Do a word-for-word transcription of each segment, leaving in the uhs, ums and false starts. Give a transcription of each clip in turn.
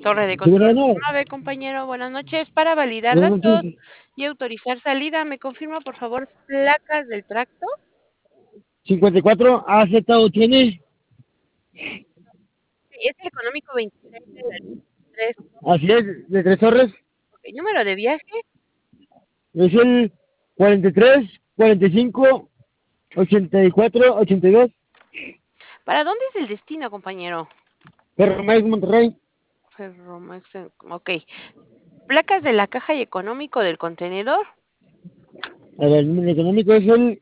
Torre de Sí, control bueno, no. nueve, compañero, buenas noches. Para validar Buenas datos noches. y autorizar salida, ¿me confirma, por favor, placas del tracto? cincuenta y cuatro A Z U tiene. Sí, es el económico veintiséis del tres. Así es, de Tres Torres. Ok, número de viaje, Es el cuarenta y tres, cuarenta y cinco, ochenta y cuatro, ochenta y dos. ¿para dónde es el destino, compañero? Ferromex Monterrey. Ferromex, en- ok. Placas de la caja y económico del contenedor. A ver, el número económico es el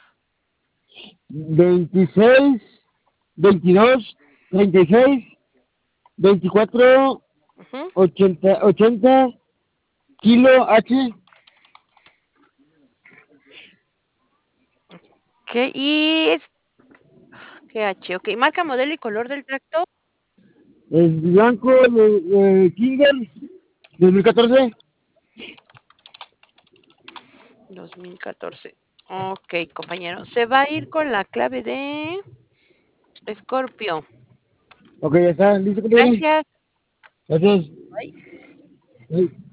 veintiséis, veintidós, treinta y seis, veinticuatro, Ujú. ochenta, ochenta, kilo H. Ok, y es G H, ok. Marca, modelo y color del tracto. Es blanco de, de Kinger dos mil catorce. dos mil catorce. Ok, compañero. Se va a ir con la clave de Scorpio. Ok, ya está, listo, compañero. Gracias. Gracias. Bye. Sí.